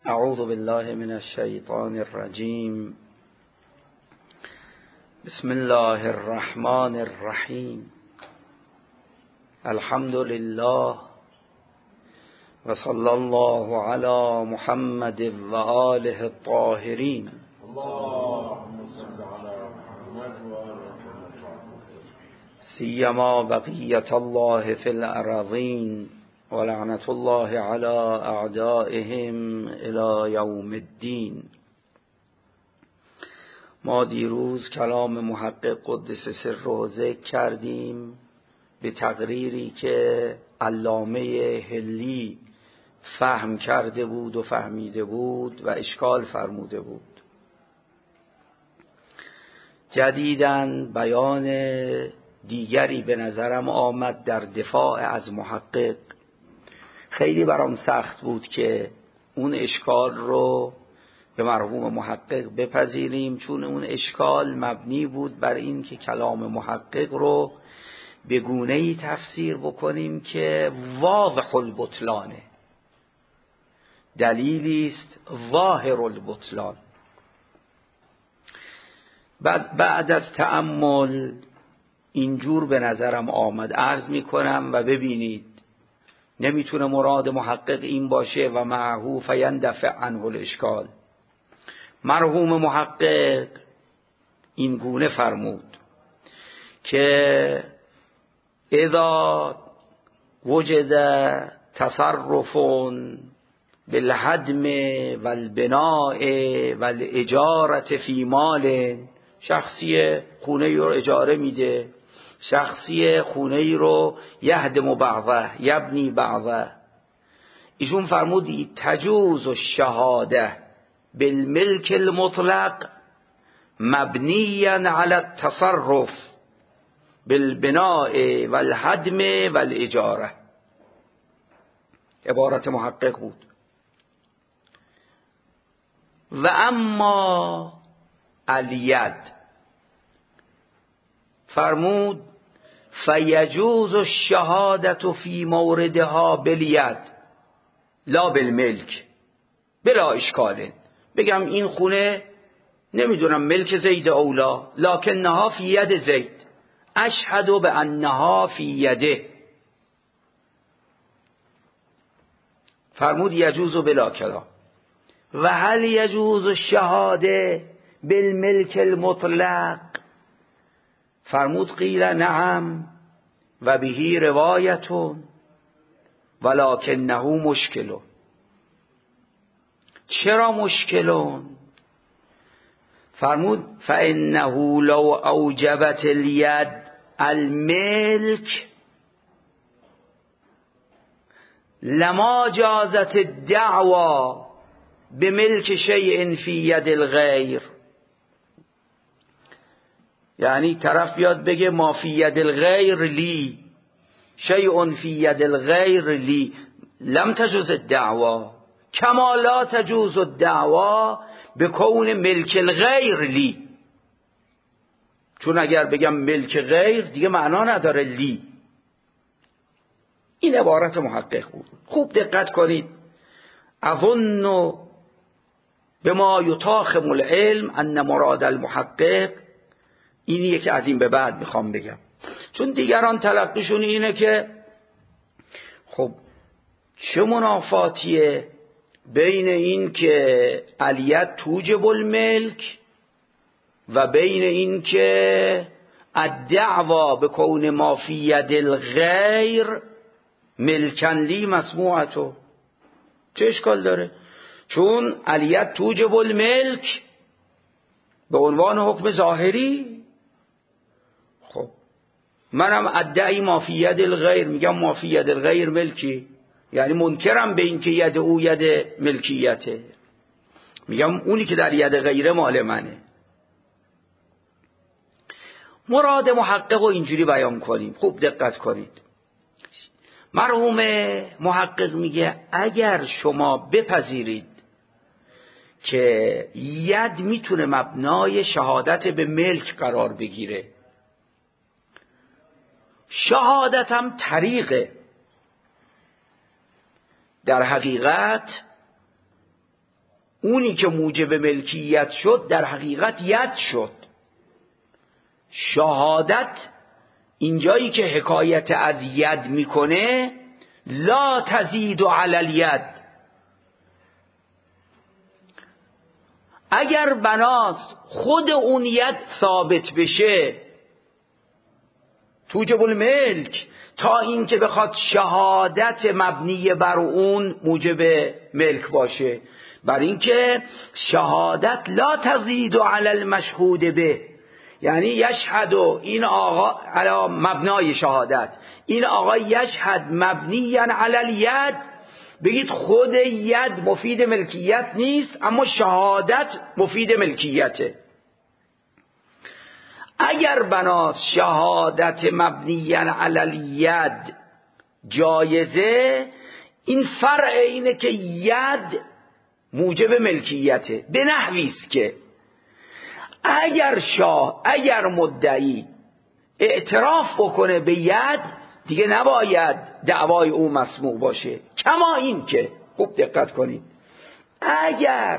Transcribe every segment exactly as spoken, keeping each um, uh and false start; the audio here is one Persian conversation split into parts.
اعوذ بالله من الشیطان الرجیم. بسم الله الرحمن الرحیم. الحمد لله و صلی الله علی محمد و آله الطاهرین. سیما بقیت الله فی الارضین و لعنت الله علی اعدائهم الی یوم الدین. ما دیروز کلام محقق قدس سره ذکر کردیم به تقریری که علامه حلی فهم کرده بود و فهمیده بود و اشکال فرموده بود. جدیداً بیان دیگری به نظرم آمد در دفاع از محقق. خیلی برام سخت بود که اون اشکال رو به مرحوم محقق بپذیریم، چون اون اشکال مبنی بود بر این که کلام محقق رو به گونه‌ای تفسیر بکنیم که واضح البطلانه، دلیلی است ظاهر البطلان. بعد بعد از تأمل اینجور به نظرم آمد، عرض می کنم و ببینید نمیتونه مراد محقق این باشه و معهو فیندفع عنه الاشکال. مرحوم محقق این گونه فرمود که اذا وجد تصرف بالهدم والبناء والاجارة فی مال، شخصی خونه رو اجاره میده، شخصی خونه ای رو یهدم بعضه یبنی بعضه. ایشون فرمود تجوز الشهاده بالملک المطلق مبنیا علی التصرف بالبناء والهدم والاجاره. عبارت محقق بود. و اما الید، فرمود فیجوز الشهادة فی موردها بالید لا بالملک بلا اشکال. بگم این خونه نمیدونم ملک زید اولا، لکنها فی ید زید، اشهد بانها فی یده. فرمود یجوز بلا کلام. و هل یجوز الشهاده بالملک المطلق؟ فرمود قیل نعم و بهی روایتون ولکنه مشکلون. چرا مشکلون؟ فرمود فانه لو اوجبت الید الملک لما جازت الدعوى بملک شیء فی ید الغیر. یعنی طرف بیاد بگه ما فی ید الغیر لی شیء فی ید الغیر لی لم تجوز الدعوى کما لا تجوز الدعوى بکون ملک الغیر لی. چون اگر بگم ملک غیر دیگه معنا نداره لی. این عبارت محقق بود. خوب دقت کنید. اظن بما یتاخم العلم ان مراد المحقق اینیه که از این به بعد میخوام بگم، چون دیگران تلقیشون اینه که خب چه منافاتیه بین این که الید توجب الملک و بین این که الدعوا بکون ما فی ید الغیر ملکن لی مسموعتو. چه اشکال داره؟ چون الید توجب الملک به عنوان حکم ظاهری، خب منم ادعی ما فی ید الغیر، میگم ما فی ید الغیر ملکی، یعنی منکرم به این که ید او ید ملکیته، میگم اونی که در ید غیره مال منه. مراد محقق رو اینجوری بیان کنیم. خوب دقت کنید. مرحوم محقق میگه اگر شما بپذیرید که ید میتونه مبنای شهادت به ملک قرار بگیره، شهادت هم طریقه، در حقیقت اونی که موجب ملکیت شد در حقیقت ید شد. شهادت اینجایی که حکایت از ید میکنه لا تزید علی الید. اگر بناس خود اون ید ثابت بشه توجب الملک، تا اینکه بخواد شهادت مبنی بر اون موجب ملک باشه، بر اینکه شهادت لا تزید علی المشهود به، یعنی یشهد این آقا علی مبنای شهادت، این آقا یشهد مبنی علی الید، بگید خود ید مفید ملکیت نیست اما شهادت مفید ملکیته. اگر بناس شهادت مبنی علی الید جایزه، این فرع اینه که ید موجب ملکیته، به نحویست که اگر شاه اگر مدعی اعتراف بکنه به ید دیگه نباید دعوای او مسموع باشه. کما این که خوب دقت کنید، اگر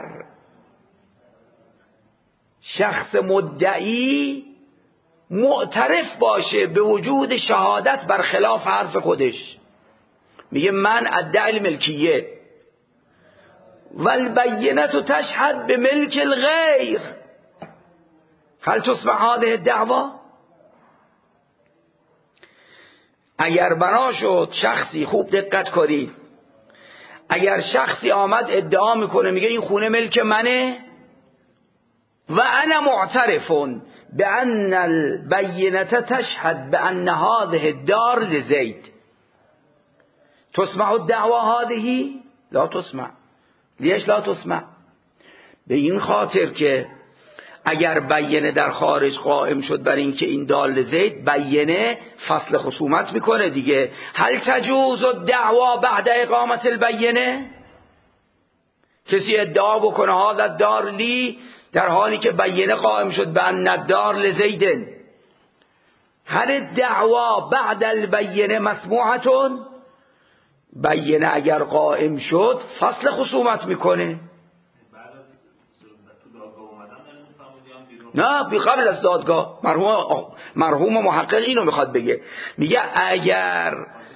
شخص مدعی معترف باشه به وجود شهادت برخلاف حرف خودش، میگه من ادعی الملکیه والبینه تشهد به ملک الغیر، هل تسمع هذه الدعوا؟ اگر بنا شد شخصی، خوب دقت کنید، اگر شخصی آمد ادعا میکنه میگه این خونه ملک منه و انا معترف بان البینه تشهد بان هذه الدار لزید، تسمع الدعوا هذه؟ لا تسمع. لیش لا تسمع؟ به این خاطر که اگر بینه در خارج قائم شد بر این که این دال زید، بینه فصل خصومت میکنه دیگه. هل تجوز الدعوا بعد اقامت البینه؟ کسی ادعا بکنه هذا الدار لی در حالی که بینه قائم شد به ان الدار لزیدن، هل الدعوا بعد البینه مسموعتون؟ بینه اگر قائم شد فصل خصومت میکنه. نه، بی قبل از دادگاه. مرحوم مرحوم محقق اینو میخواد بگه، میگه اگر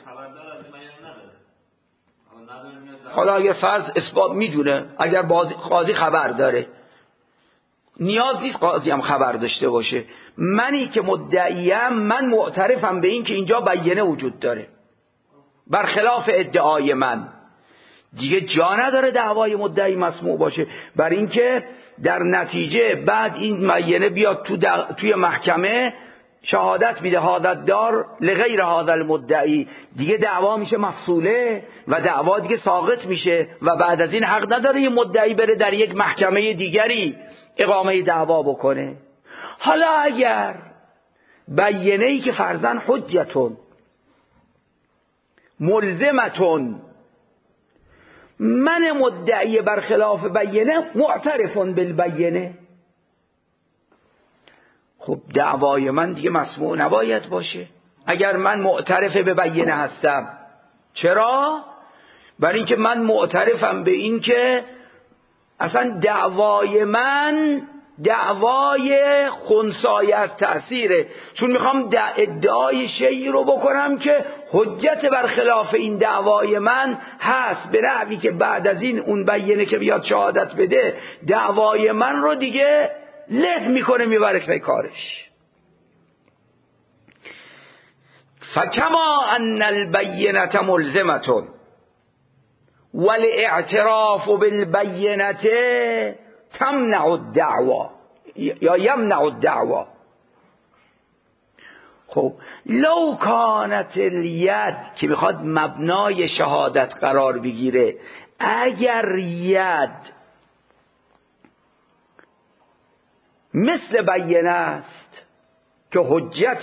حالا اگر فرض اثبات میدونه، اگر قاضی خبر داره، نیاز نیست قاضی هم خبر داشته باشه، منی که مدعیم من معترفم به این که اینجا بینه وجود داره برخلاف ادعای من، دیگه جا نداره دعوای مدعی مسموع باشه. بر اینکه در نتیجه بعد این بینه بیاد تو توی محکمه شهادت میده هذا الدار لغیر هذا المدعی، دیگه دعوا میشه مفصوله و دعوا دیگه ساقط میشه و بعد از این حق نداره یه مدعی بره در یک محکمه دیگری اقامه دعوا بکنه. حالا اگر بینه‌ای که فرضاً حجتون ملزمتون، من مدعی برخلاف بینه معترفون بالبینه، خب دعوای من دیگه مسموع نباید باشه اگر من معترف به بینه هستم. چرا؟ برای اینکه من معترفم به این که اصلا دعوای من دعوای خنثی از تأثیره، چون میخوام ادعای شیعی رو بکنم که حجت برخلاف این دعوای من هست، به نحوی که بعد از این اون بینه که بیاد شهادت بده دعوای من رو دیگه له میکنه میبره پی کارش. فکما ان البینه ملزمتون والاعتراف بالبینه تمنع الدعوا یا یمنع الدعوا. خب لو کانت الید که میخواد مبنای شهادت قرار بگیره، اگر ید مثل بینه است که حجت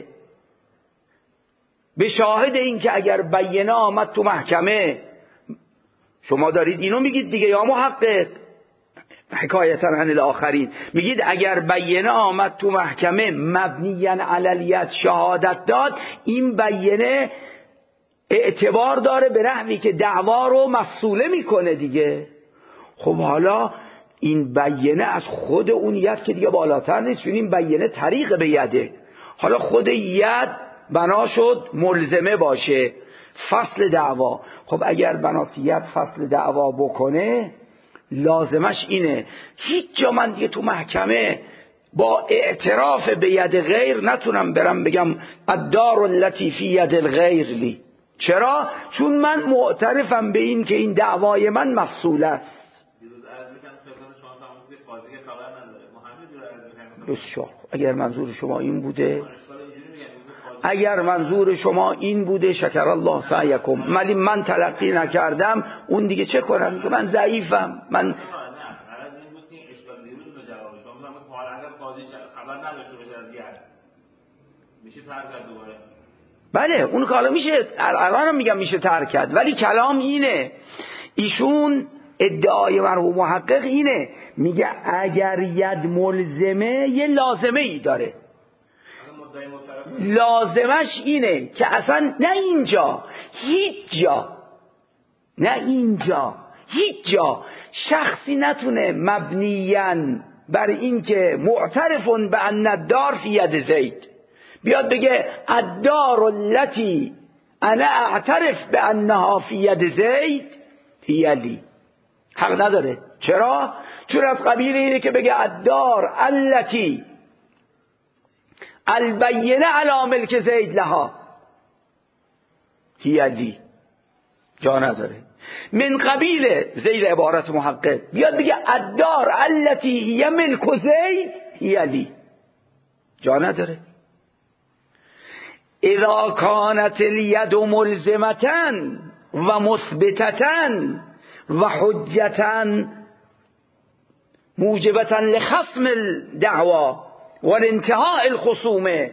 به شاهد این که اگر بینه آمد تو محکمه، شما دارید اینو میگید دیگه یا محقق حکایتا عن الاخرین، میگید اگر بینه آمد تو محکمه مبنیاً علی الید شهادت داد، این بینه اعتبار داره به نحوی که دعوا رو مفصوله میکنه دیگه. خب حالا این بیینه از خود اون ید که دیگه بالاتر نیست، چون این بیینه طریق به یده. حالا خود ید بنا شد ملزمه باشه، فصل دعوا. خب اگر بنات ید فصل دعوا بکنه لازمش اینه هیچ جا من دیگه تو محکمه با اعتراف به ید غیر نتونم برم بگم الدار التي فی ید الغیر لی. چرا؟ چون من معترفم به این که این دعوای من مفصول است. بسیار. اگر منظور شما این بوده اگر منظور شما این بوده شکر الله سعیکم، ولی من تلقی نکردم، اون دیگه چه کنم که من ضعیفم. من بله اون کالا میشه، الان هم میگم میشه ترک کرد، ولی کلام اینه، ایشون ادعای مرحوم محقق اینه، میگه اگر ید ملزمه یه لازمه ای داره، لازمش اینه که اصلا نه اینجا هیچ جا نه اینجا هیچ جا شخصی نتونه مبنیاً بر این که معترفون به ان الدار فی ید زید بیاد بگه الدار التي انا اعترف به انها فی ید زید هی لی. حق نداره. چرا؟ چون از قبیل اینه که بگه الدار التي البینه علی ملک زید لها هی لی، جا نداره. من قبیل زید عبارت محقق بیاد بگه الدار التي هی ملک زید هی لی، جا نداره. اذا كانت الید ملزمتا و مثبتتا و حجتا موجبتا لخصم الدعوا و انتهاء الخصومه،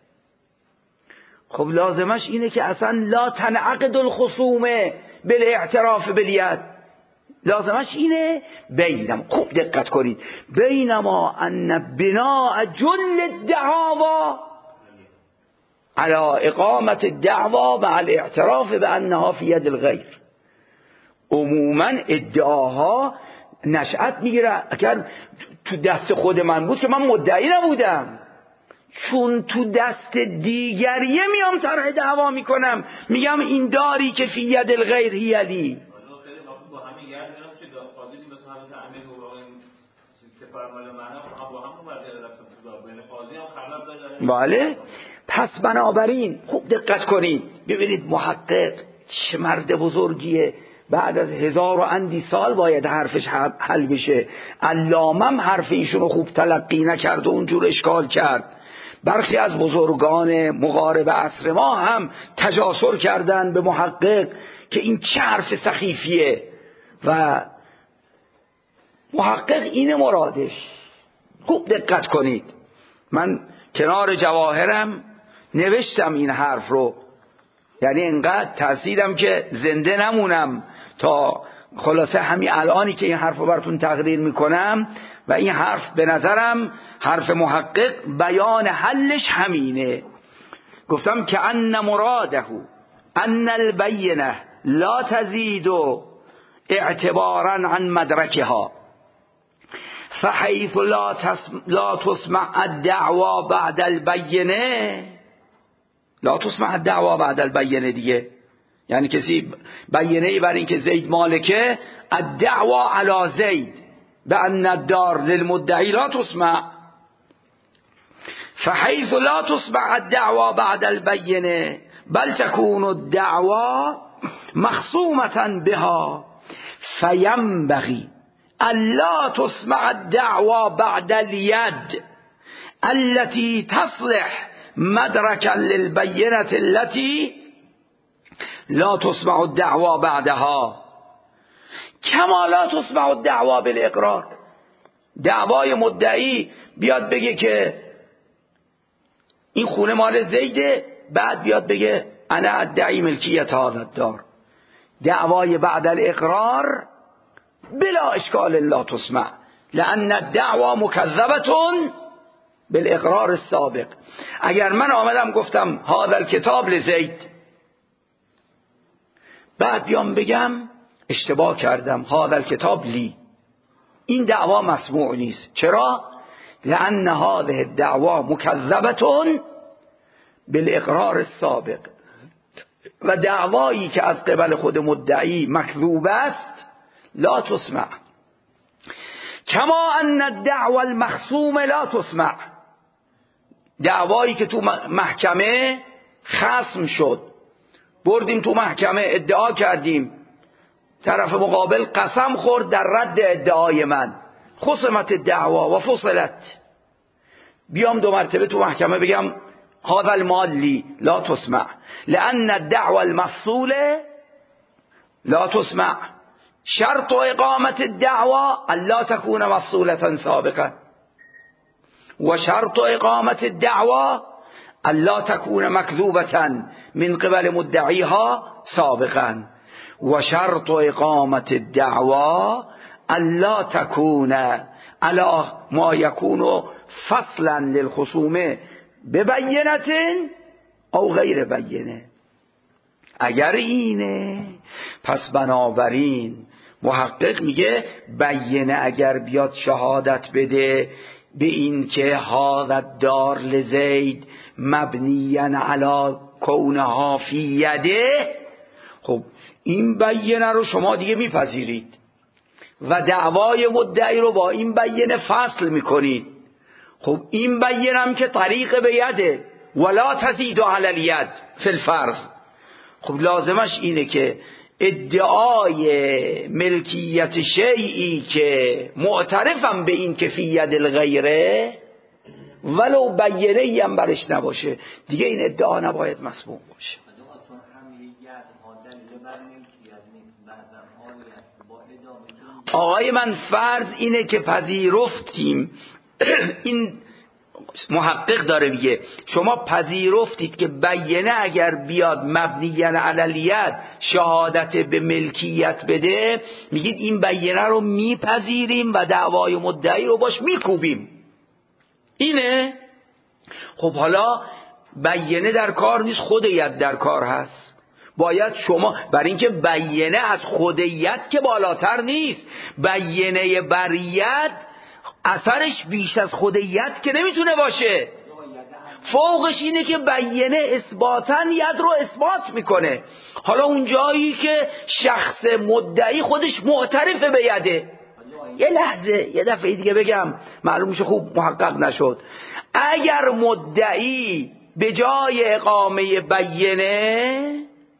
خب لازمش اینه که اصلا لا تنعقد الخصومه بالاعتراف بالید. لازمش اینه بینما، خوب دقت کنید، بینما ان بناء جل الدعاوا على اقامت الدعوا مع الاعتراف بانها فی ید الغیر. عموما ادعاها نشأت میگیره اگر تو دست خود من بود که من مدعی نبودم، چون تو دست دیگریه میام طرح دعوا میکنم، میگم این داری که فی ید الغیر هی لی. بله. پس بنابراین خوب دقت کنید، ببینید محقق چه مرد بزرگیه، بعد از هزار و اندی سال باید حرفش حل بشه. علامم حرف ایشونو خوب تلقی نکرد و اونجور اشکال کرد. برخی از بزرگان مقارب عصر ما هم تجاسر کردن به محقق که این چه حرف سخیفیه، و محقق اینه مرادش. خوب دقت کنید، من کنار جواهرم نوشتم این حرف رو، یعنی اینقدر ترسیدم که زنده نمونم تا خلاصه همین الانی که این حرف رو براتون تقریر میکنم، و این حرف به نظرم حرف محقق بیان حلش همینه. گفتم که ان مراده ان البینه لا تزید اعتبارا عن مدرکها فحیث لا, تسم لا تسمع الدعوا بعد البینه، لا تسمع الدعوا بعد البینه دیگه، یعنی کسی بینه بر این که زید مالکه، الدعوا علی زید بأن الدار للمدعی لا تسمع، فحيث لا تسمع الدعوا بعد البینه بل تكون الدعوا مخصومة بها فينبغي ألا تسمع الدعوا بعد اليد التي تصلح مدركا للبينة التي لا تسمع الدعوا بعدها كما لا تسمع الدعوا بالاقرار. دعوای مدعی بیاد بگه که این خونه مال زیده، بعد بیاد بگه انا ادعی ملکیت هذا الدار. دعوای بعد الاقرار بلا اشکال لا تسمع، لان الدعوا مکذبه بالاقرار السابق. اگر من آمدم گفتم هذا الکتاب لزید، بعد بیام بگم اشتباه کردم هذا الکتاب لی، این دعوا مسموع نیست. چرا؟ لأن هذه الدعوا مکذبة بالاقرار السابق، و دعوایی که از قبل خود مدعی مکذوب است لا تسمع، کما ان الدعوى المخصوم لا تسمع. دعوایی که تو محکمه خصم شد، بردیم تو محکمه ادعا کردیم، طرف مقابل قسم خورد در رد ادعای من، خصمت الدعوا و فصلت، بیام دو مرتبه تو محکمه بگم هذا المال لی، لا تسمع، لأن الدعوى المفصولة لا تسمع. شرط اقامة الدعوى الا تكون مفصولة سابقا، و شرط اقامة الدعوى الا تكون مكذوبة من قبل مدعيها سابقا، و شرط اقامة الدعوى الا تكون على ما يكون فصلا للخصومه ببینة او غیر بینه. اگر اینه پس بنابراین محقق میگه بینه اگر بیاد شهادت بده به این که هذا الدار لزید مبنیا علی کونها فی یده، خب این بینه رو شما دیگه میپذیرید و دعوای مدعی رو با این بینه فصل میکنید. خب این بینه هم که طریق به یده، ولا تزید علی الید فی الفرض. خب لازمش اینه که ادعای ملکیت شیئی که معترفم به این که فی ید الغیره ولو بینه ای هم برش نباشه، دیگه این ادعا نباید مسموع باشه. آقای من فرض اینه که پذیرفتیم این محقق داره میگه شما پذیرفتید که بینه اگر بیاد مبنیاً علی الید شهادت به ملکیت بده، میگید این بینه رو میپذیریم و دعوای مدعی رو باش میکوبیم. اینه. خب حالا بینه در کار نیست، خود ید در کار هست. باید شما برای اینکه بینه از خود ید که بالاتر نیست، بینه بر ید اثرش بیش از خود ید که نمیتونه باشه، فوقش اینه که بینه اثباتاً ید رو اثبات میکنه. حالا اون جایی که شخص مدعی خودش معترف به یده، یه لحظه یه دفعه دیگه بگم معلوم میشه خوب محقق نشد، اگر مدعی به جای اقامه بینه،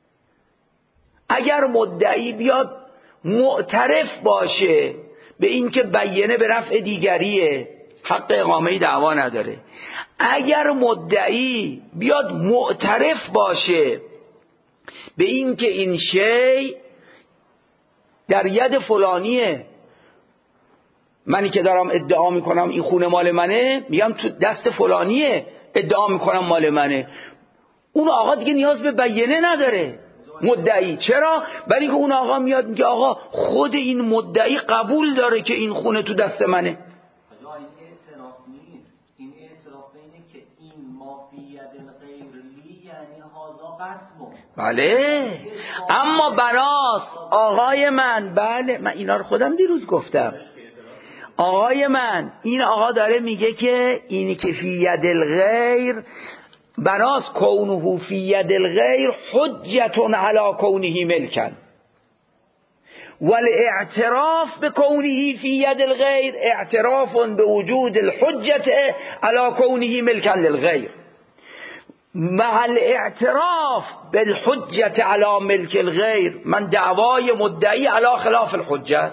اگر مدعی بیاد معترف باشه به این که بینه به رفع دیگریه، حق اقامه دعوا نداره، اگر مدعی بیاد معترف باشه به این که این شی در ید فلانیه، منی که دارم ادعا میکنم این خونه مال منه، میگم تو دست فلانیه، ادعا میکنم مال منه، اون آقا دیگه نیاز به بینه نداره مدعی. چرا؟ برای که اون آقا میاد میگه آقا خود این مدعی قبول داره که این خونه تو دست منه. این اعتراف نیست، این اعتراف اینه که این مافیت غیر لی یعنی هازا قسمو. بله، اما بناس آقای من، بله من اینا رو خودم دیروز گفتم، آقای من این آقا داره میگه که اینی که فی ید الغیر بناس کونه فی ید الغیر حجت علی کونه ملکا، والاعتراف بکونه فی ید الغیر اعتراف بوجود الحجت علی کونه ملکا للغیر، مع الاعتراف بالحجت علی ملک الغیر من دعوای مدعی علی خلاف الحجت.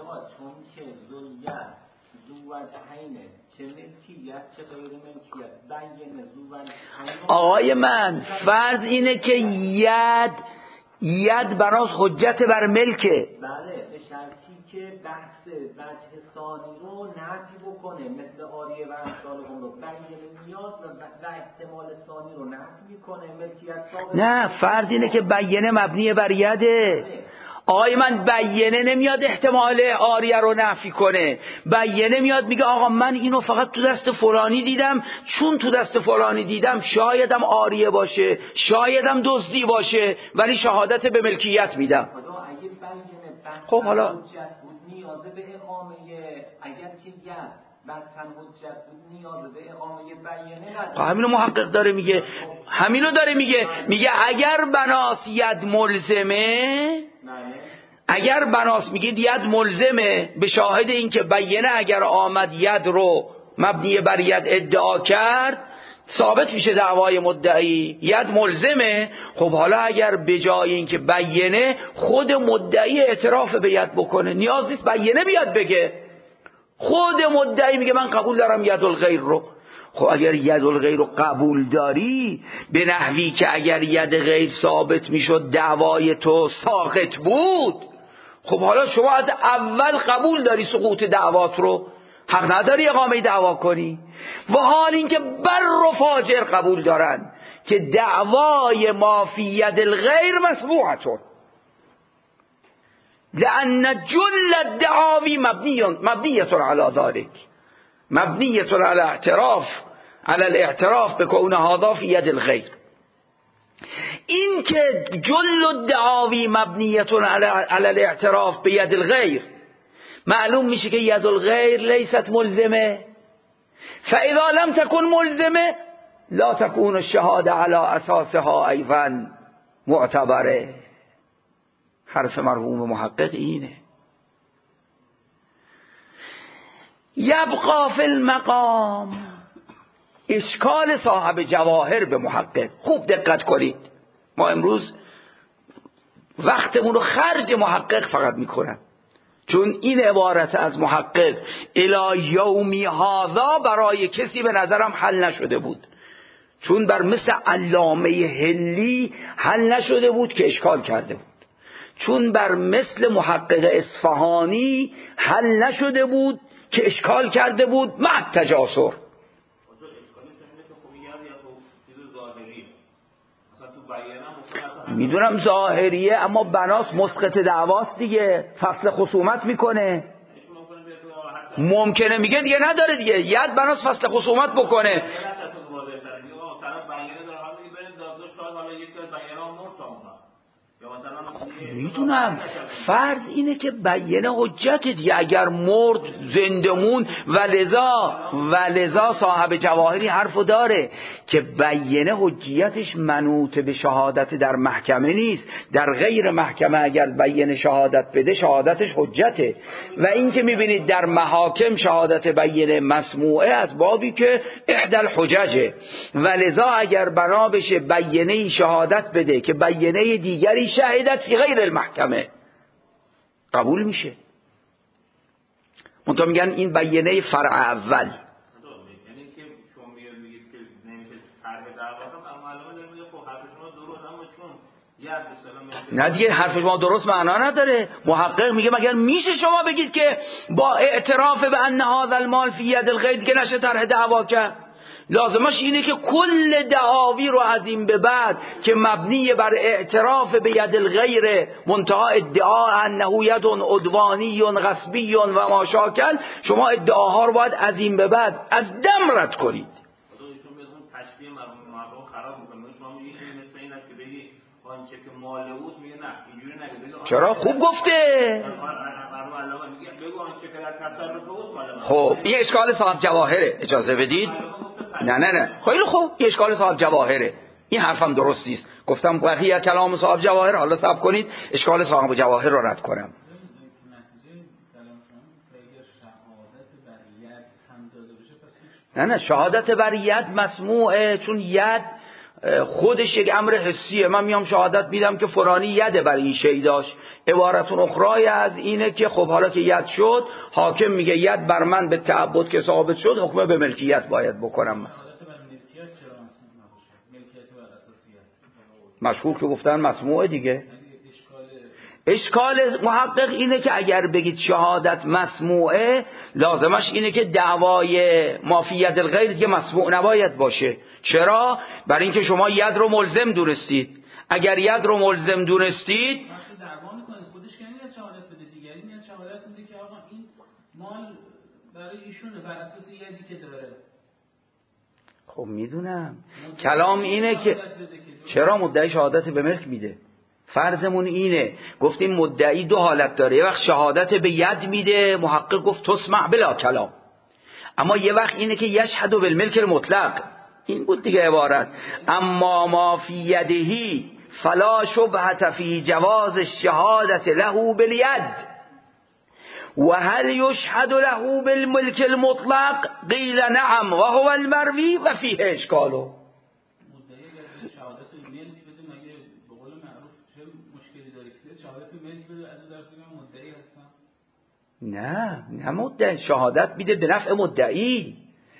آقای من فرض اینه که ید ید بناس حجت بر ملکه، بله، به شرطی که بحث وجه ثانی رو نفی بکنه، مثل آریه و امثال هم رو بینه میاد و احتمال ثانی رو نفی میکنه، ملکیت ثابت. نه، فرض اینه که بینه مبنی بر یده. آقای من بینه نمیاد احتمال آریه رو نفی کنه، بینه میاد میگه آقا من اینو فقط تو دست فلانی دیدم، چون تو دست فلانی دیدم شایدم آریه باشه، شایدم دزدی باشه، ولی شهادت به ملکیت میدم. خب حالا نیاز به اقامه اگر که ید بدتن حجت بود نیاز به اقامه بیانه نداره. همینو محقق داره میگه، همینو داره میگه، میگه اگر بناس ید ملزمه، اگر بناس میگه ید ملزمه به شاهد این که بیانه اگر آمد ید رو مبنی بر ید ادعا کرد ثابت میشه دعوای مدعی، ید ملزمه. خب حالا اگر به جای این که بیانه خود مدعی اعتراف به ید بکنه، نیاز نیست بیانه بیاد بگه، خود مدعی میگه من قبول دارم ید الغیر رو. خب اگر ید الغیر رو قبول داری به نحوی که اگر ید غیر ثابت میشد دعوای تو ساقط بود، خب حالا شما از اول قبول داری سقوط دعوات رو، حق نداری اقامه دعوا کنی. و حال این که بر و فاجر قبول دارن که دعوای ما فی ید الغیر مسموعتون، لأن جل الدعاوی مبنیت علی ذلك، مبنیت علی اعتراف علی الاعتراف بکون هذا فی ید الغیر. این که جل الدعاوی مبنیت علی الاعتراف به ید الغیر، معلوم میشه که ید الغیر لیست ملزمه، فاذا لم تكن ملزمه لا تكون الشهاده على اساسها ایضا معتبره. حرف مرحوم محقق اینه. یبقى فی المقام، اشکال صاحب جواهر به محقق، خوب دقت کنید، ما امروز وقتمون رو خرج محقق فقط میکنم، چون این عبارت از محقق الی یومی هذا برای کسی به نظرم حل نشده بود، چون بر مثل علامه هلی حل نشده بود که اشکال کرده بود، چون بر مثل محقق اصفهانی حل نشده بود که اشکال کرده بود مع تجاسر. میدونم ظاهریه، اما بناس مسقط دعواست دیگه، فصل خصومت میکنه. ممکنه میگه دیگه نداره دیگه، ید بناس فصل خصومت بکنه. میدونم فرض اینه که بیانه حجت دیگه، اگر مرد زندمون و لذا و لذا صاحب جواهری حرفو داره که بیانه حجیتش منوط به شهادت در محکمه نیست، در غیر محکمه اگر بیانه شهادت بده شهادتش حجته. و این که میبینید در محاکم شهادت بیانه مسموعه از بابی که احدى الحججه، و لذا اگر بنا بشه بیانه شهادت بده که بیانه دیگری شهادت فی غیر المحکمه قبول میشه. منتها میگن این بیانه فرع اول. یعنی که شما میگید که نمیشه طرح دعوا کنم، معلومه داره میگه خب حرف شما درست، اما چون ید به سلام نه دیگه حرف شما درست معنا نداره. محقق میگه مگر میشه شما بگید که با اعتراف به ان هذا المال فی ید الغیر دیگه نشه طرح دعوا کرد؟ لازمش اینه که کل دعاوی رو از این به بعد که مبنی بر اعتراف به ید الغیر منتها ادعا انه ید عدوانی غصبی و ما شاکل، شما ادعاها رو باید از این به بعد از دم رد کنید. تشبیه مرحوم خراب میکنه. شما میگید مثل این است که بگی آنچه که مال اوست، میگه نه اینجوری نگه. چرا خوب گفته؟ بگو آنچه که در تصرف اوست مال من. خب این اشکال صاحب جواهره، اجازه بدید. نه نه نه خیلی خوب، این اشکال صاحب جواهره، این حرفم درست نیست. گفتم بقیه کلام صاحب جواهر، حالا صبر کنید اشکال صاحب جواهر رو رد کنم. نه نه شهادت بر ید مسموعه، چون ید خودش یک امر حسیه. من میام شهادت میدم که فلانی ید بر این شی داشت. عبارتون اخرای از اینه که خب حالا که ید شد، حاکم میگه ید بر من به تعبد که ثابت شد، حکم به ملکیت باید بکنم. مشهور که گفتن مسموعه دیگه. اشکال محقق اینه که اگر بگید شهادت مسموعه، لازمش اینه که دعوای ما فی ید الغیر دیگه مسموع نباید باشه. چرا؟ برای اینکه شما ید رو ملزم دونستید. اگر ید رو ملزم دونستید دعوا میکنید، خودش که نمیاد شهادت بده، دیگری میاد شهادت میده که آقا این مال برای ایشونه بر اساس یدی که داره. خب میدونم کلام اینه که چرا مدعی شهادت به ملک میده، فرضمون اینه، گفتیم مدعی دو حالت داره، یه وقت شهادت به ید میده، محقق گفت تسمع بلا کلام، اما یه وقت اینه که یشهد بالملک المطلق، این بود دیگه عبارت. اما ما فی یدهی فلا شبهة فی جواز الشهادت له بالید و هل یشهد له بالملک المطلق قیل نعم و هو المروی و فیه اشکالو. مدعی اگر شهادت ملک بده مگه به قول معروف چه مشکلی داره که شهادت ملک بده از طرف من مدعی هستم؟ نه نه مدعی شهادت میده به نفع مدعی.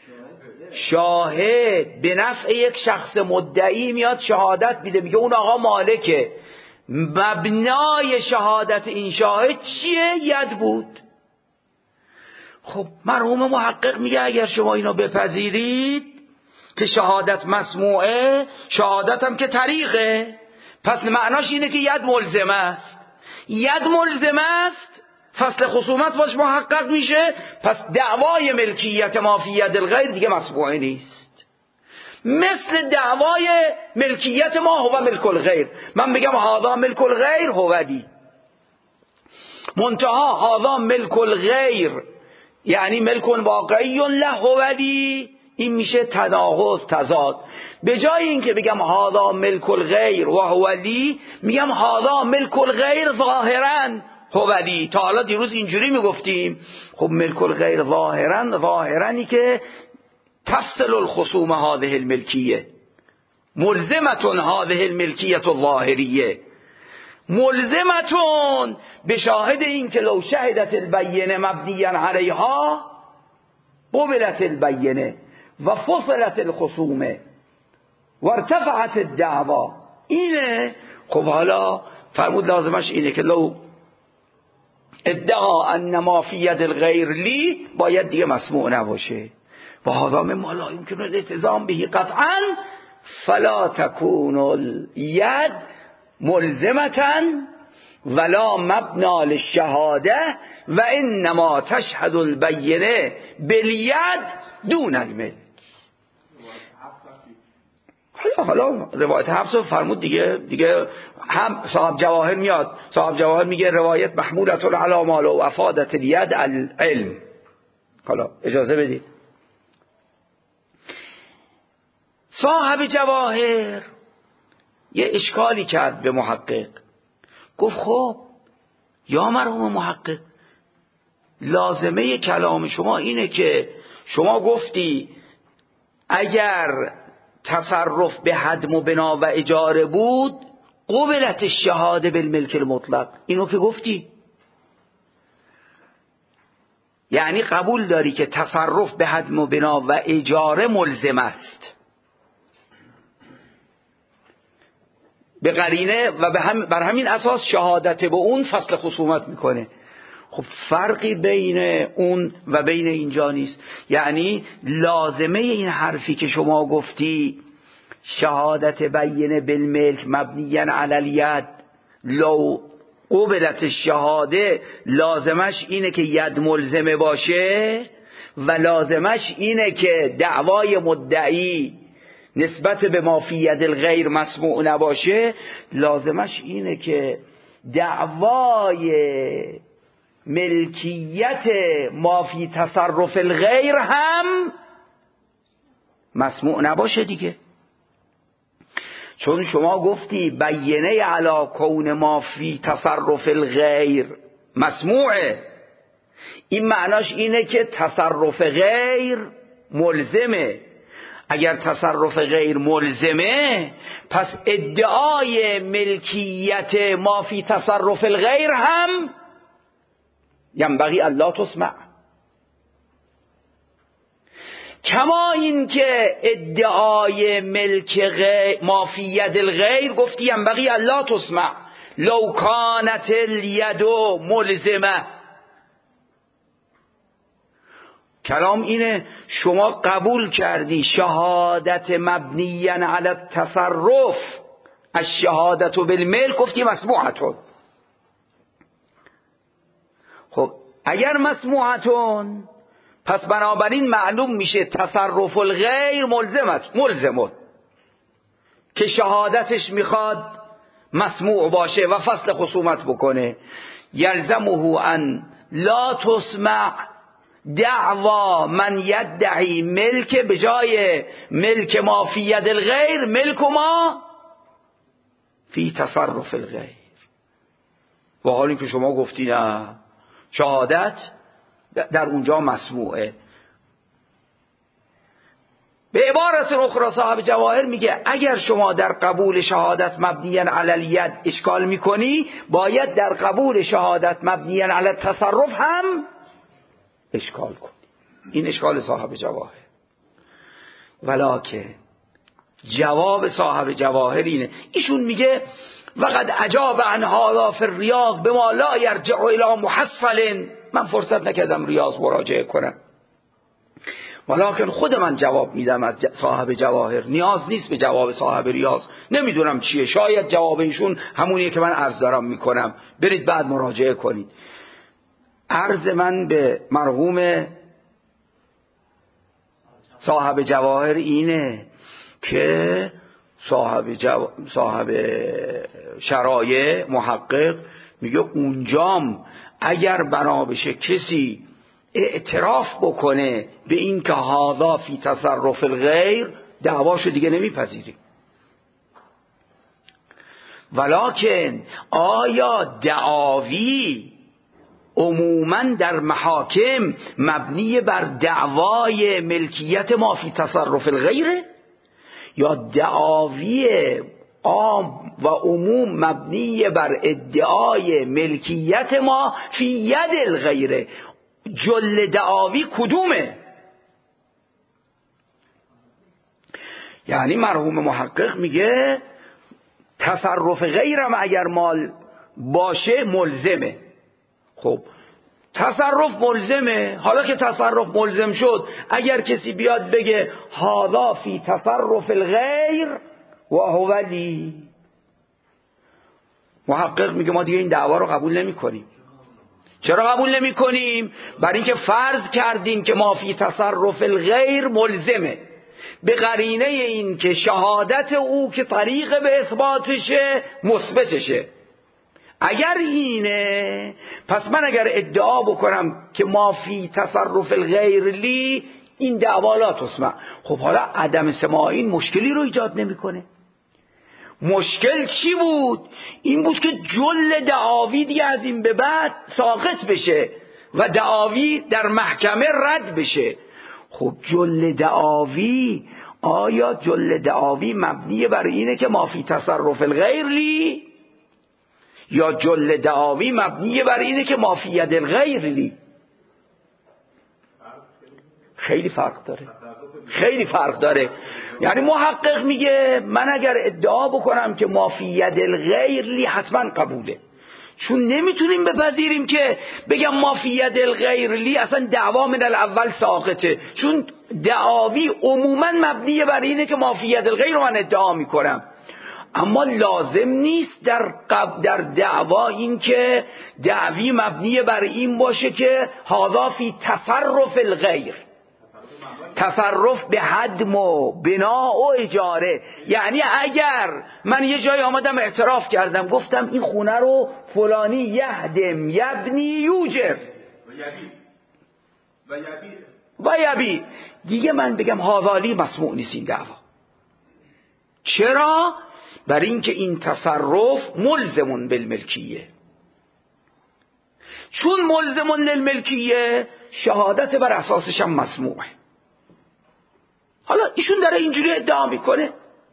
شاهد به نفع یک شخص مدعی میاد شهادت میده، میگه اون آقا مالکه. مبنای شهادت این شاهد چیه؟ ید بود. خب مرحوم محقق میگه اگر شما اینو بپذیرید که شهادت مسموعه، شهادت هم که طریقه، پس معناش اینه که ید ملزم است. ید ملزم است، فصل خصومت باش محقق میشه، پس دعوای ملکیت ما فی ید الغیر دیگه مسموعه نیست. مثل دعوای ملکیت ما هو ملک الغیر، من بگم هذا ملک الغیر هو دی، منتها هذا ملک الغیر یعنی ملک واقعی له هو دی، این میشه تناقض تضاد. به جای اینکه بگم هذا ملک الغیر و هو دی، میگم هذا ملک الغیر ظاهرا هو دی. تا حالا دیروز اینجوری میگفتیم. خب ملک الغیر ظاهرا، ظاهرانی که تفصل الخصوم هذه الملکیه، ملزمتون هذه الملکیت الظاهریه، ملزمتون به شاهد این که لو شهدت البینه مبنیا علیها قبلت البینه و فصلت الخصومه و ارتفعت الدعوا. اینه. خب حالا فرمود لازمش اینه که لو ادعا ان ما فی ید الغیر لی، باید دیگه مسموع نباشه. و هذا مما لا يمكن الالتزام به قطعا فلا تكون الید ملزمة ولا مبنى للشهاده و انما تشهد البینه بالید دون الملک. حالا حالا روایت حفص فرمود دیگه دیگه هم صاحب جواهر میاد، صاحب جواهر میگه روایت محمولة علی ما لو افادت الید العلم. حالا اجازه بدید صاحب جواهر یه اشکالی کرد به محقق، گفت خب یا مرحوم محقق، لازمه کلام شما اینه که شما گفتی اگر تصرف به هدم و بنا و اجاره بود قبلت الشهاده بالملک المطلق، اینو که گفتی، یعنی قبول داری که تصرف به هدم و بنا و اجاره ملزم است به قرینه و به هم بر همین اساس شهادت به اون فصل خصومت میکنه. خب فرقی بین اون و بین اینجا نیست. یعنی لازمه این حرفی که شما گفتی شهادت بینه بالملک مبنیاً علی الید لو قبلت الشهاده، لازمش اینه که ید ملزمه باشه و لازمش اینه که دعوای مدعی نسبت به ما فی ید الغیر مسموع نباشه، لازمش اینه که دعوای ملکیت ما فی تصرف الغیر هم مسموع نباشه دیگه. چون شما گفتی بینه علی کون ما فی تصرف الغیر مسموعه، این معناش اینه که تصرف غیر ملزمه. اگر تصرف غیر ملزمه پس ادعای ملکیت ما فی تصرف الغیر هم ینبغی الا تسمع، کما این که ادعای ملک غیر ما فی ید الغیر گفتی ینبغی الا تسمع لو کانت الید ملزمه. کلام اینه شما قبول کردی شهادت مبنیاً علی التصرف الشهادت بالملک، گفتی مسموعتون. خب اگر مسموعتون پس بنابراین معلوم میشه تصرف الغیر ملزمت ملزمت که شهادتش میخواد مسموع باشه و فصل خصومت بکنه، یلزمه ان لا تسمع دعوا من یدعی ملک، به جای ملک ما فی ید الغیر ملک ما فی تصرف الغیر. و حالی که شما گفتی نه، شهادت در اونجا مسموعه. به عبارت اخرى صاحب جواهر میگه اگر شما در قبول شهادت مبنیاً علی الید اشکال میکنی، باید در قبول شهادت مبنیاً علی التصرف هم اشکال کنی. این اشکال صاحب جواهر. ولکن جواب صاحب جواهر اینه، ایشون میگه وقد اجاب عن هذا فی الریاض بما لا یرجع الی محصل. من فرصت نکردم ریاض مراجعه کنم، ولکن خود من جواب میدم از صاحب جواهر، نیاز نیست به جواب صاحب ریاض. نمیدونم چیه، شاید جواب ایشون همونیه که من عرض دارم میکنم، برید بعد مراجعه کنید. عرض من به مرحوم صاحب جواهر اینه که صاحب, جو... صاحب شرایع محقق میگه اونجام اگر بنا بشه کسی اعتراف بکنه به این که هذا فی تصرف الغیر، دعواشو دیگه نمیپذیریم. ولکن آیا دعاوی عموما در محاکم مبنی بر دعوای ملکیت ما فی تصرف الغیره، یا دعاوی عام و عموم مبنی بر ادعای ملکیت ما فی ید الغیره؟ جل دعاوی کدومه؟ یعنی مرحوم محقق میگه تصرف غیرم اگر مال باشه ملزمه. خب تصرف ملزمه، حالا که تصرف ملزم شد، اگر کسی بیاد بگه هذا فی تصرف الغیر و هو لی، محقق میگه ما دیگه این دعوا رو قبول نمی کنیم. چرا قبول نمی کنیم؟ برای اینکه فرض کردیم که ما فی تصرف الغیر ملزمه، به قرینه این که شهادت او که طریق به اثباتشه مثبتشه. اگر اینه، پس من اگر ادعا بکنم که ما فی تصرف الغیر لی، این دعوا لا تسمع. خب حالا عدم سماع این مشکلی رو ایجاد نمیکنه. مشکل چی بود؟ این بود که جل دعاوی دیگه از این به بعد ساقط بشه و دعاوی در محکمه رد بشه. خب جل دعاوی، آیا جل دعاوی مبنی بر اینه که ما فی تصرف الغیر لی، یا جل دعاوی مبنی بر اینه که ما فی ید الغیر لی؟ خیلی فرق داره، خیلی فرق داره. یعنی محقق میگه من اگر ادعا بکنم که ما فی ید الغیر لی حتما قبوله، چون نمیتونیم بپذیریم که بگم ما فی ید الغیر لی اصلا دعوا من الاول ساقطه، چون دعاوی عموما مبنی بر اینه که ما فی ید الغیر رو من ادعا میکنم. اما لازم نیست در قبل در دعوا این که دعوی مبنی بر این باشه که هذا فی تصرف الغیر، تصرف به هدم و بنا و اجاره. یعنی اگر من یه جای آمدم اعتراف کردم گفتم این خونه رو فلانی یهدم یبنی یوجر و یبی، دیگه من بگم هاذالی مسموع نیست این دعوا. چرا؟ برای اینکه این تصرف ملزمون بالملکیه. چون ملزمون للملکیه، شهادت بر اساسش هم مسموعه. حالا ایشون داره اینجوری ادعا میکنه،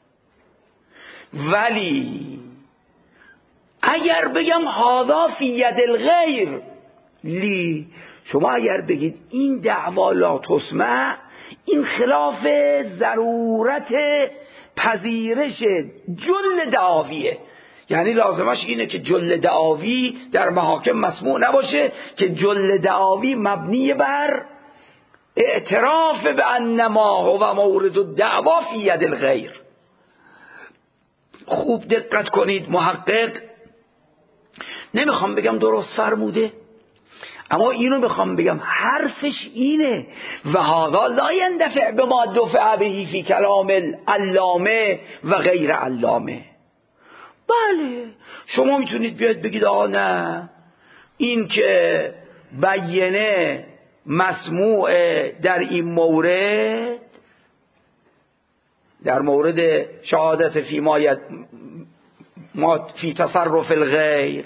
ولی اگر بگم هذا فی ید الغیر لی، شما اگر بگید این دعوا لا تسمع، این خلاف ضرورت پذیرش جل دعاویه. یعنی لازمش اینه که جل دعاوی در محاکم مسموع نباشه، که جل دعاوی مبنی بر اعتراف به انما هو مورد الدعوا فی ید الغیر. خوب دقت کنید، محقق نمیخوام بگم درست فرموده، اما اینو میخوام بگم حرفش اینه و هذا لا يندفع بما دفع به فی کلام العلامه و غیر علامه. بله شما میتونید بیاید بگید آقا نه، این که بیینه مسموع در این مورد، در مورد شهادت فی ما ید ما فی تصرف الغیر،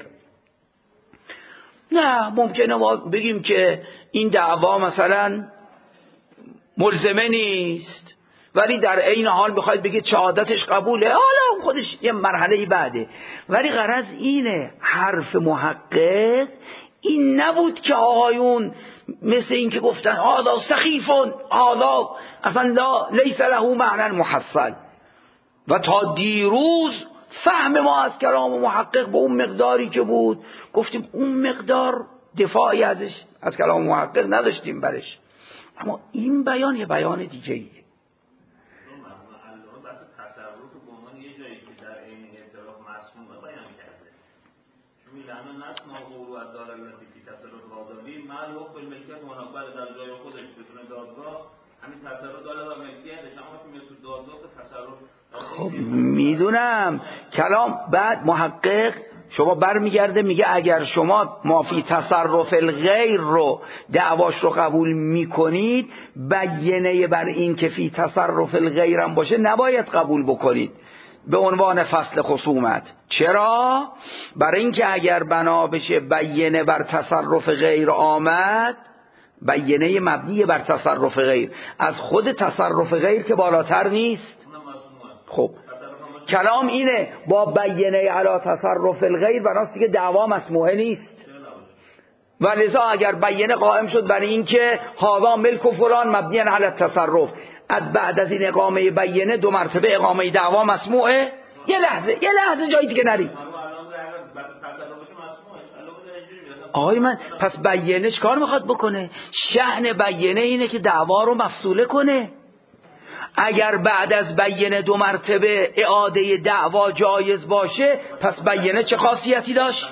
نه ممکنه ما بگیم که این دعوا مثلا ملزمه نیست، ولی در عین حال بخواید بگید شهادتش قبوله، حالا خودش یه مرحله بعده. ولی غرض اینه، حرف محقق این نبود که آقایون مثل این که گفتن هذا سخیفون، هذا اصلا لا لیس له معنی محصل. و تا دیروز فهم ما از کلام محقق به اون مقداری که بود گفتیم اون مقدار دفاعی ازش از کلام محقق نداشتیم برش، اما این بیان یه بیان دیگه ایه. میلانو نسمع قولو از دار التي فی تصرف غازالی معلوم بالملکیت مناقبه در جای خودش بتونه دادگاه همین تصرف داره و ملکیتش، اما که میاد تو دادگاه تصرف. خب میدونم کلام بعد محقق شما برمیگرده میگه اگر شما ما فی تصرف الغیر رو دعواش رو قبول میکنید، بیینه بر این که فی تصرف الغیر هم باشه نباید قبول بکنید به عنوان فصل خصومت. چرا؟ برای اینکه اگر بنا بشه بیینه بر تصرف غیر آمد، بیینه مبنی بر تصرف غیر از خود تصرف غیر که بالاتر نیست. خب کلام اینه با بیینه علی تصرف الغیر بناست که دعوا مسموعه نیست، و لذا اگر بیینه قائم شد برای اینکه هذا ملک و فلان مبنی علی التصرف، بعد از این اقامه بیینه دو مرتبه اقامه دعوا مسموعه. یه لحظه یه لحظه جایی دیگه نریم آقای من، پس بیینه چه کار میخواد بکنه؟ شأن بیینه اینه که دعوا رو مفصوله کنه. اگر بعد از بیینه دو مرتبه اعاده دعوا جایز باشه، پس بیینه چه خاصیتی داشت؟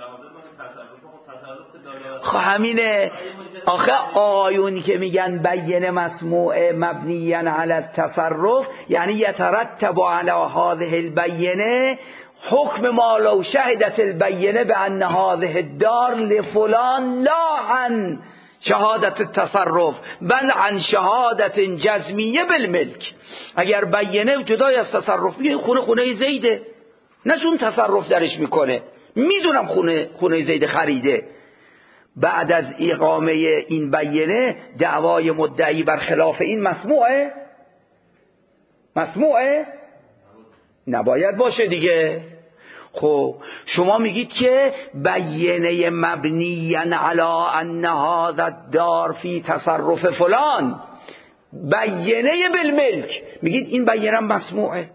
خب همینه. آخه آیونی که میگن بیینه مسموع مبنیاً علی التصرف، یعنی یترتب علی هذه البینه حکم ما لو شهدت البینه بان هذه الدار لفلان لا عن شهادت التصرف بل عن شهادت جزمیه بالملک. اگر بیینه جدای از تصرف میگه خونه خونه زیده، نه چون تصرف درش میکنه، میدونم خونه خونه زید خریده، بعد از اقامه این بیینه دعوای مدعی بر خلاف این مسموعه؟ مسموعه؟ نباید باشه دیگه. خب شما میگید که بیینه مبنیاً علی ان هذا الدار فی تصرف فلان، بیینه بالملک، میگید این بیینه مسموعه.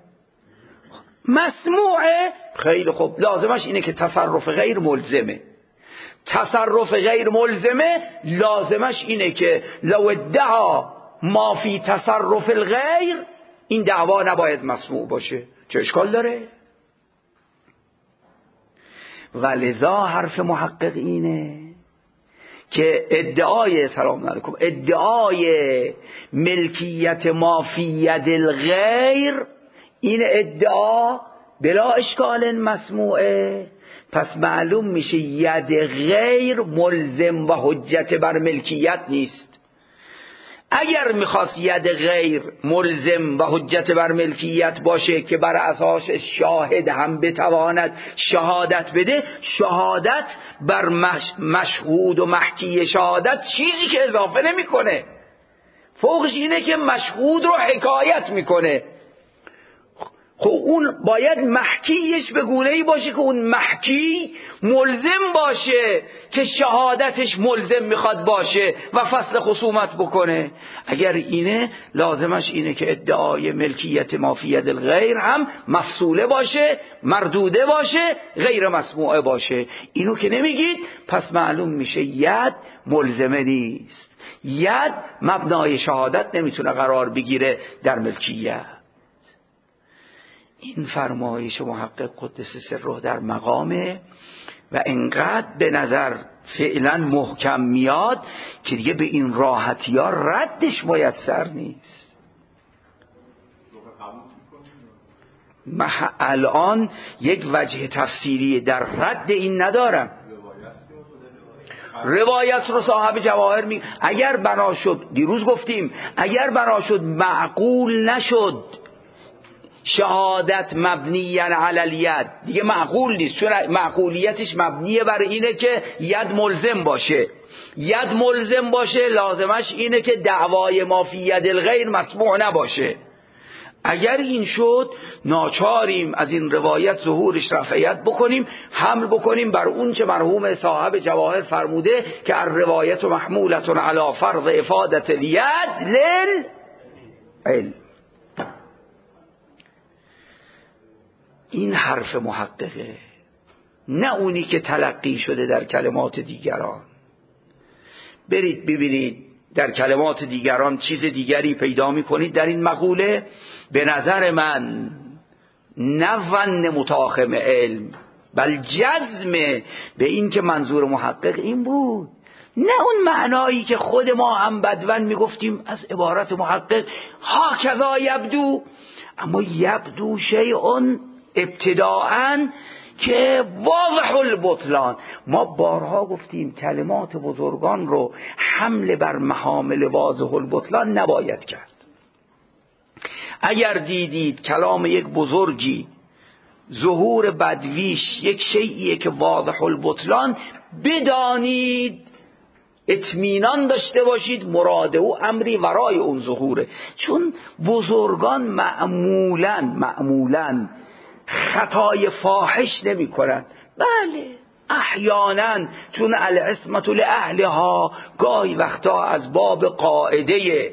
مسموعه خیلی خوب، لازمش اینه که تصرف غیر ملزمه. تصرف غیر ملزمه لازمش اینه که لو ادعا ما فی تصرف الغیر، این دعوا نباید مسموع باشه. چه اشکال داره؟ و لذا حرف محقق اینه که ادعای سلام علیکم ادعای ملکیت ما فی ید الغیر، این ادعا بلا اشکال مسموعه. پس معلوم میشه ید غیر ملزم و حجت بر ملکیت نیست. اگر میخواست ید غیر ملزم و حجت بر ملکیت باشه که بر اساس شاهد هم بتواند شهادت بده، شهادت بر مش... مشهود و محکی شهادت چیزی که اضافه نمیکنه، فوقش اینه که مشهود رو حکایت میکنه. خب اون باید محکیش به گونه‌ای باشه که اون محکی ملزم باشه که شهادتش ملزم میخواد باشه و فصل خصومت بکنه. اگر اینه لازمش اینه که ادعای ملکیت ما فی ید الغیر هم مفصوله باشه، مردوده باشه، غیر مسموعه باشه. اینو که نمیگید، پس معلوم میشه ید ملزمه نیست، ید مبنای شهادت نمیتونه قرار بگیره در ملکیت. این فرمایش محقق قدس سره در مقامه و انقدر به نظر فعلا محکم میاد که دیگه به این راحتی ها ردش میسر نیست. من الان یک وجه تفسیری در رد این ندارم. روایت رو صاحب جواهر می اگر بنا شد، دیروز گفتیم اگر بنا شد معقول نشد شهادت مبنی علی الید، دیگه معقول نیست، چون معقولیتش مبنیه بر اینه که ید ملزم باشه. ید ملزم باشه لازمش اینه که دعوای ما فی ید الغیر مسموع نباشه. اگر این شد ناچاریم از این روایت ظهورش رفعیت بکنیم، حمل بکنیم بر اون چه مرحوم صاحب جواهر فرموده که الروایت محمولة علی فرض افادة الید للعلم. این حرف محققه، نه اونی که تلقی شده در کلمات دیگران. برید ببینید در کلمات دیگران چیز دیگری پیدا می‌کنید در این مقوله. به نظر من نه ون متاخم علم بل جزم به این که منظور محقق این بود، نه اون معنایی که خود ما هم بدون میگفتیم از عبارت محقق ها کذا یبدو. اما یبدو شیء ابتداءً که واضح البطلان. ما بارها گفتیم کلمات بزرگان رو حمل بر محامل واضح البطلان نباید کرد. اگر دیدید کلام یک بزرگی ظهور بدویش یک شیئیه که واضح البطلان، بدانید اطمینان داشته باشید مراد او امری ورای اون ظهوره. چون بزرگان معمولاً معمولاً خطای فاحش نمی کنند. بله احیانا چون العصمت لأهلها گاهی وقتا از باب قاعده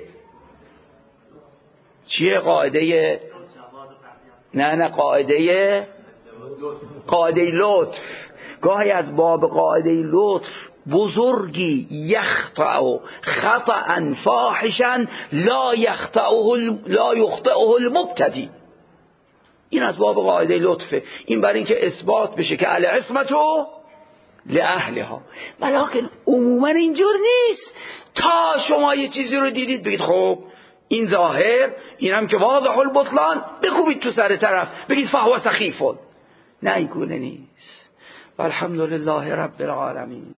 چیه قاعده نه نه قاعده قاعده لطف، گاهی از باب قاعده لطف بزرگی یخطئ خطأ فاحشا لا یخطئه لا یخطئه المبتدی. این از باب قاعده لطفه، این برای اینکه اثبات بشه که العصمتو لأهلها. ولیکن عموما اینجور نیست. تا شما یه چیزی رو دیدید بگید خب این ظاهر، این هم که واضح البطلان، بکوبید تو سر طرف بگید فهو سخیف. نه این گونه نیست. والحمدلله رب العالمین.